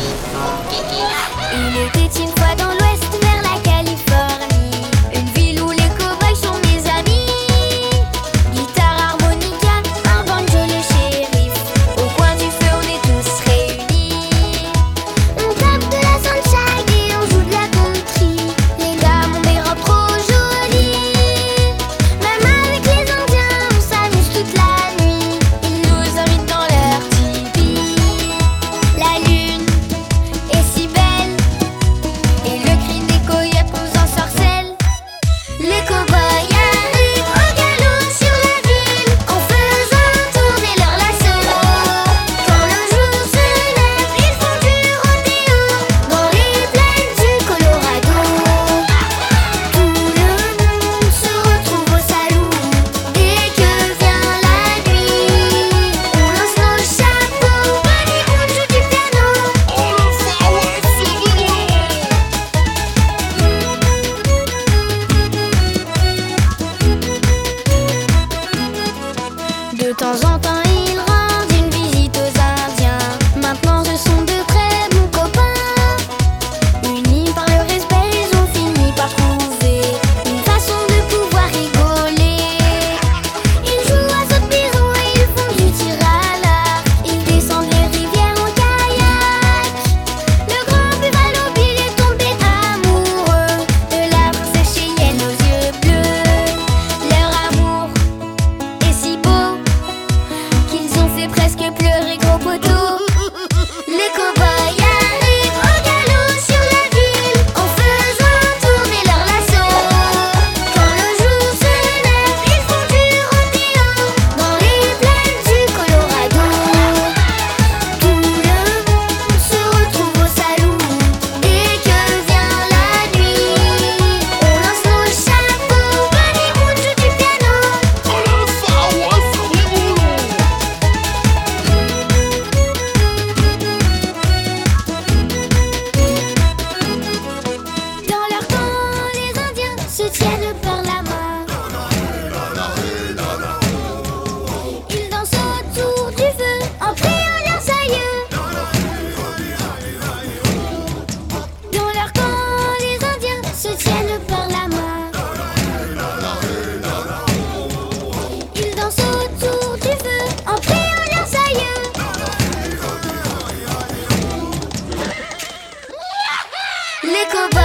Il était une fois dans l'ouest vers la Californie, une ville où les cow-boys sont mes amis. Guitare, harmonica, un banjo, le shérif. Au coin du feu on est tous réunis. On tape de la sunshine et on joue de la country. Les dames ont des robes trop jolies. Même avec les Indiens on s'amuse toute la nuit. Ils nous invitent dans leur tipi. La lune est si belle et le cri des coyotes nous ensorcelle. Les cow-boys arrivent au galop sur la ville en faisant tourner leur lasso. Quand le jour se lève, ils font du rodéo dans les plaines du Colorado. Tout le monde se retrouve au salon dès que vient la nuit. On lance nos chapeaux, Bunny Moon joue du piano. De temps en temps, ils rendent une visite aux Indiens. Maintenant, ce sont de très bons copains. Unis par le respect, ils ont fini par trouver une façon de pouvoir rigoler. Ils jouent à saute bison et ils font du tir à l'arc. Ils descendent les rivières en kayak. Le grand Buffalo Bill est tombé amoureux de la princesse Cheyenne aux yeux bleus. Leur amour est si beau qu'ils ont fait presque pleurer Gros Poteau. Les cow-boys arrivent au galop sur la ville en faisant tourner leur lasso. Quand le jour se lève, ils font du rodéo dans les plaines du Colorado. Tout le monde se retrouve au salon dès que vient la nuit. On lance nos chapeaux, Bunny Moon joue du piano. Dans leur camp, les Indiens se tiennent par la main. Ils dansent autour du feu en priant leurs aïeux. Dans leur camp, les Indiens se tiennent par la main. Ils dansent autour du feu en priant leurs aïeux. Les cow-boys